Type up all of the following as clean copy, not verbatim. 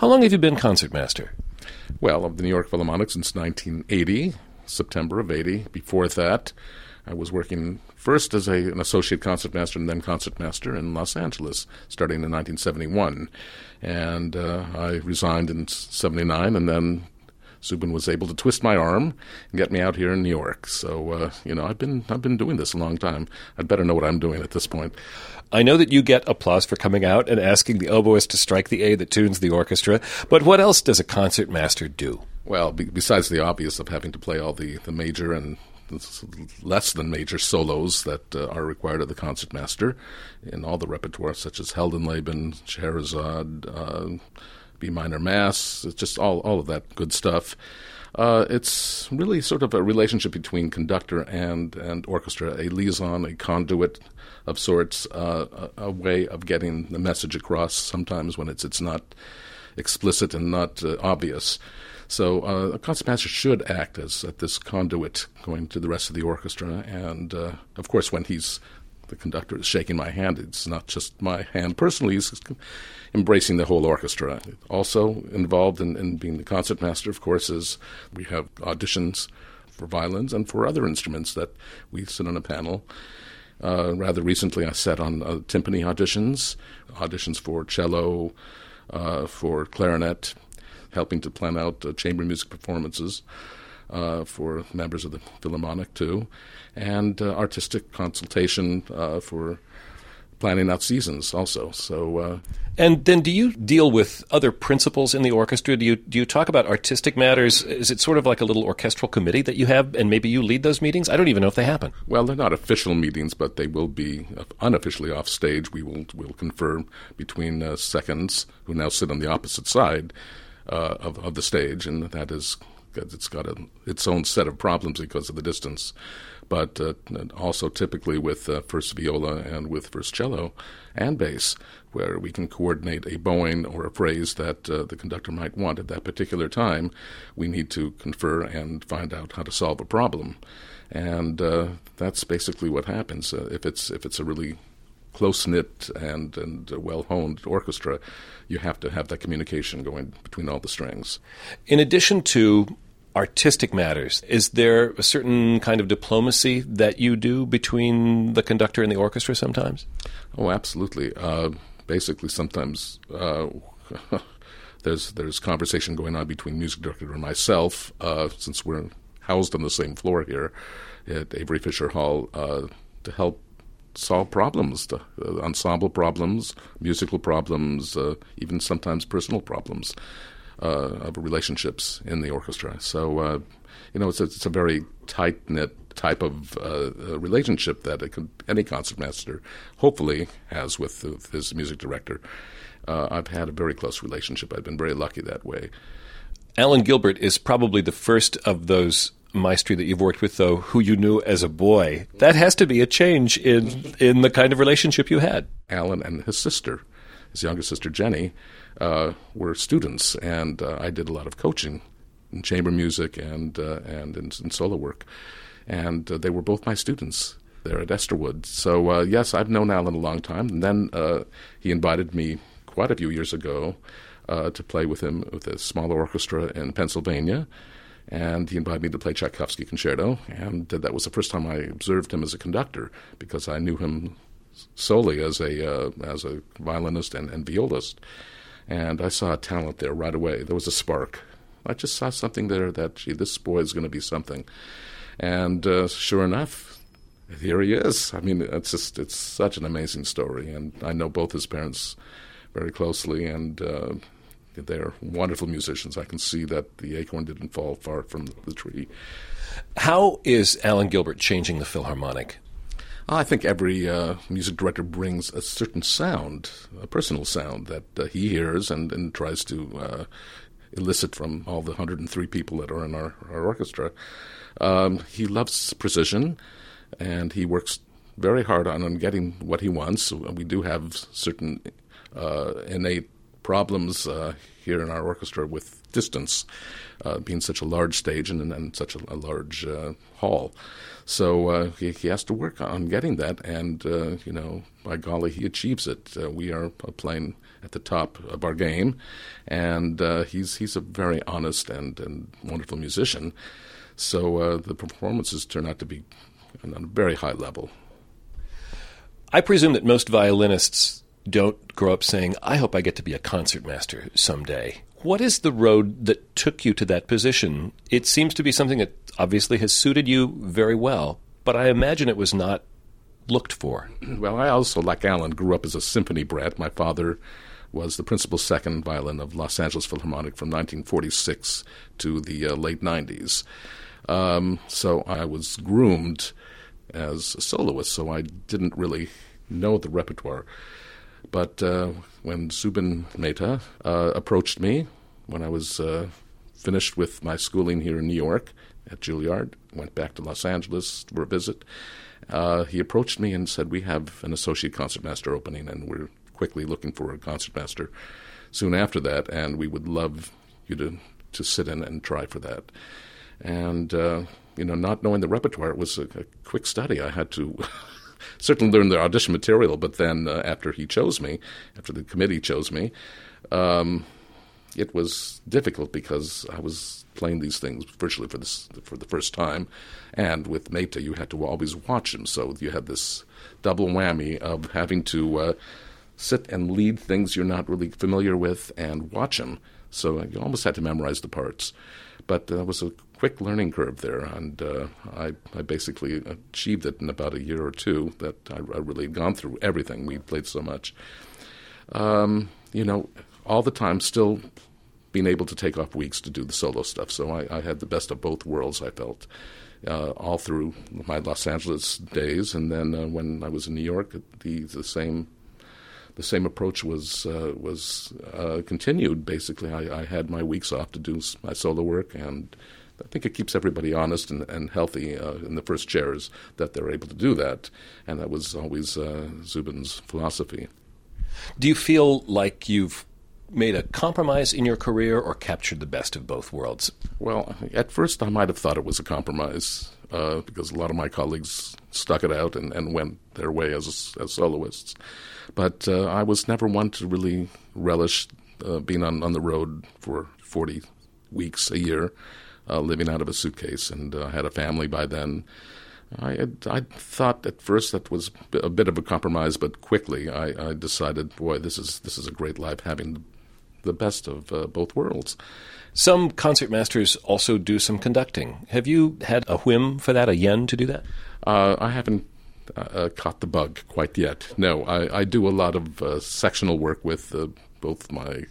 How long have you been concertmaster? Well, of the New York Philharmonic since 1980, September of 80. Before that, I was working first as an associate concertmaster and then concertmaster in Los Angeles, starting in 1971. And I resigned in 79, and then Zubin was able to twist my arm and get me out here in New York. So, I've been doing this a long time. I'd better know what I'm doing at this point. I know that you get applause for coming out and asking the oboist to strike the A that tunes the orchestra, but what else does a concertmaster do? Well, besides the obvious of having to play all the major and less than major solos that are required of the concertmaster in all the repertoire, such as Heldenleben, Scheherazade, B minor Mass, it's just all of that good stuff. It's really sort of a relationship between conductor and orchestra, a liaison, a conduit of sorts, a way of getting the message across sometimes when it's not explicit and not obvious. So a concertmaster should act as this conduit going to the rest of the orchestra. And, of course, when the conductor is shaking my hand, it's not just my hand personally, he's embracing the whole orchestra. Also involved in being the concertmaster, of course, is we have auditions for violins and for other instruments that we sit on a panel. Rather recently, I sat on timpani auditions for cello, for clarinet, helping to plan out chamber music performances for members of the Philharmonic, too, and artistic consultation for planning out seasons also. So, and then do you deal with other principals in the orchestra? Do you talk about artistic matters? Is it sort of like a little orchestral committee that you have, and maybe you lead those meetings? I don't even know if they happen. Well, they're not official meetings, but they will be unofficially off stage. We'll confer between seconds who now sit on the opposite side of the stage, and that is it's got its own set of problems because of the distance. But also typically with first viola and with first cello and bass, where we can coordinate a bowing or a phrase that the conductor might want at that particular time. We need to confer and find out how to solve a problem. And that's basically what happens. If it's a really close-knit and well-honed orchestra, you have to have that communication going between all the strings. In addition to artistic matters, is there a certain kind of diplomacy that you do between the conductor and the orchestra sometimes? Oh, absolutely. Basically, sometimes there's conversation going on between music director and myself, since we're housed on the same floor here at Avery Fisher Hall, to help solve problems, ensemble problems, musical problems, even sometimes personal problems of relationships in the orchestra. So, it's a very tight-knit type of relationship that any concertmaster hopefully has with his music director. I've had a very close relationship. I've been very lucky that way. Alan Gilbert is probably the first of those maestri that you've worked with, though, who you knew as a boy. That has to be a change in the kind of relationship you had. Alan and his younger sister Jenny, were students, and I did a lot of coaching in chamber music and in solo work. And they were both my students there at Esterwood. So, yes, I've known Alan a long time. And then he invited me quite a few years ago to play with him with a small orchestra in Pennsylvania. And he invited me to play Tchaikovsky Concerto, and that was the first time I observed him as a conductor, because I knew him solely as a violinist and violist. And I saw a talent there right away. There was a spark. I just saw something there that, this boy is going to be something. And sure enough, here he is. I mean, it's such an amazing story. And I know both his parents very closely, and they're wonderful musicians. I can see that the acorn didn't fall far from the tree. How is Alan Gilbert changing the Philharmonic? I think every music director brings a certain sound, a personal sound that he hears and tries to elicit from all the 103 people that are in our orchestra. He loves precision, and he works very hard on getting what he wants. We do have certain innate problems here in our orchestra with distance, being such a large stage and such a large hall. So he has to work on getting that, and, by golly, he achieves it. We are playing at the top of our game, and he's a very honest and wonderful musician. So the performances turn out to be on a very high level. I presume that most violinists don't grow up saying, I hope I get to be a concertmaster someday. What is the road that took you to that position? It seems to be something that obviously has suited you very well, but I imagine it was not looked for. Well, I also, like Alan, grew up as a symphony brat. My father was the principal second violin of Los Angeles Philharmonic from 1946 to the late 90s. So I was groomed as a soloist, so I didn't really know the repertoire. But when Zubin Mehta approached me when I was finished with my schooling here in New York at Juilliard, went back to Los Angeles for a visit, he approached me and said, we have an associate concertmaster opening, and we're quickly looking for a concertmaster soon after that, and we would love you to sit in and try for that. And, not knowing the repertoire, it was a quick study. I had to certainly learn the audition material, but then after the committee chose me, it was difficult because I was playing these things virtually for the first time, and with Mehta you had to always watch him, so you had this double whammy of having to sit and lead things you're not really familiar with and watch him, so you almost had to memorize the parts. But there was a quick learning curve there, and I basically achieved it in about a year or two that I really had gone through everything. We played so much. All the time still being able to take off weeks to do the solo stuff. So I had the best of both worlds, I felt, all through my Los Angeles days. And then when I was in New York, the same approach was continued. Basically, I had my weeks off to do my solo work, and I think it keeps everybody honest and healthy in the first chairs that they're able to do that. And that was always Zubin's philosophy. Do you feel like you've made a compromise in your career or captured the best of both worlds? Well, at first I might have thought it was a compromise because a lot of my colleagues stuck it out and went their way as soloists. But I was never one to really relish being on the road for 40 weeks a year, living out of a suitcase, and I had a family by then. I thought at first that was a bit of a compromise, but quickly I decided, boy, this is a great life, having the best of both worlds. Some concertmasters also do some conducting. Have you had a whim for that, a yen to do that? I haven't caught the bug quite yet. No, I do a lot of sectional work with both my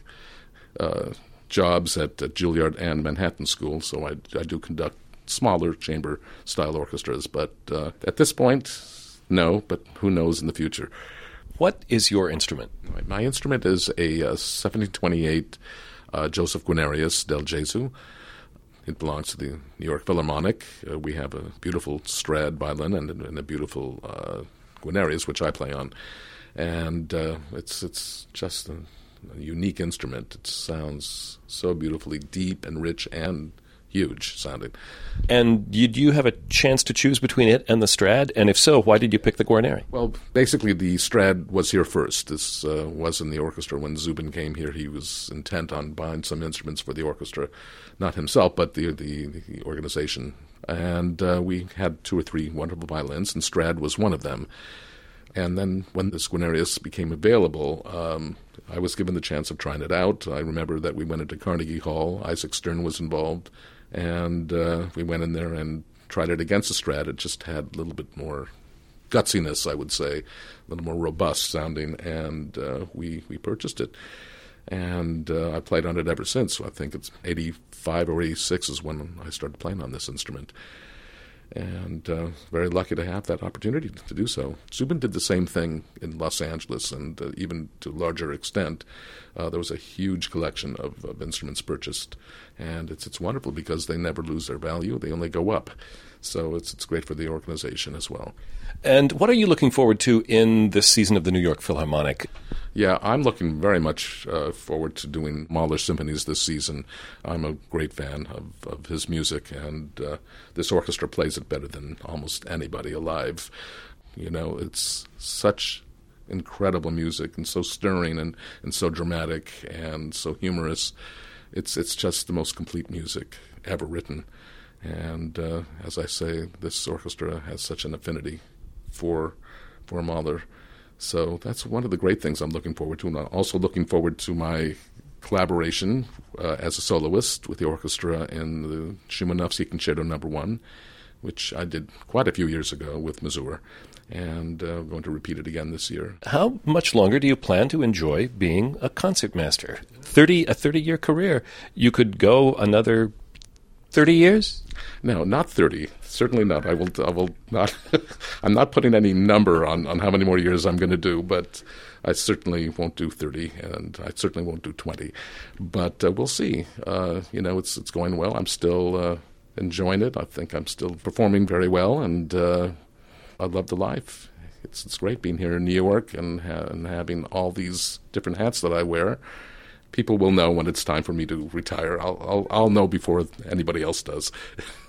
jobs at Juilliard and Manhattan School, so I do conduct smaller chamber-style orchestras. But at this point, no, but who knows in the future. What is your instrument? My instrument is a 1728 Joseph Guarnerius del Gesù. It belongs to the New York Philharmonic. We have a beautiful Strad violin and a beautiful Guarnerius, which I play on. And it's just a unique instrument. It sounds so beautifully deep and rich and huge sounding. And did you have a chance to choose between it and the Strad? And if so, why did you pick the Guarneri? Well, basically the Strad was here first. This was in the orchestra. When Zubin came here, he was intent on buying some instruments for the orchestra. Not himself, but the organization. And we had 2 or 3 wonderful violins, and Strad was one of them. And then when this Guarnerius became available, I was given the chance of trying it out. I remember that we went into Carnegie Hall. Isaac Stern was involved. And we went in there and tried it against the Strad. It just had a little bit more gutsiness, I would say, a little more robust sounding. And we purchased it. And I played on it ever since. So I think it's 85 or 86 is when I started playing on this instrument. And very lucky to have that opportunity to do so. Zubin did the same thing in Los Angeles, and even to a larger extent. There was a huge collection of instruments purchased, and it's wonderful because they never lose their value. They only go up. So it's great for the organization as well. And what are you looking forward to in this season of the New York Philharmonic? Yeah, I'm looking very much forward to doing Mahler symphonies this season. I'm a great fan of his music, and this orchestra plays it better than almost anybody alive. You know, it's such incredible music and so stirring and so dramatic and so humorous. It's just the most complete music ever written. And as I say, this orchestra has such an affinity for Mahler. So that's one of the great things I'm looking forward to. And I'm also looking forward to my collaboration as a soloist with the orchestra in the Szymanowski Concerto No. 1, which I did quite a few years ago with Mazur, and going to repeat it again this year. How much longer do you plan to enjoy being a concertmaster? A 30-year career. You could go another 30 years? No, not 30. Certainly not. I will not. I'm not putting any number on how many more years I'm going to do, but I certainly won't do 30, and I certainly won't do 20. But we'll see. It's going well. I'm still enjoying it. I think I'm still performing very well, and I love the life. It's great being here in New York and having all these different hats that I wear. People will know when it's time for me to retire. I'll know before anybody else does.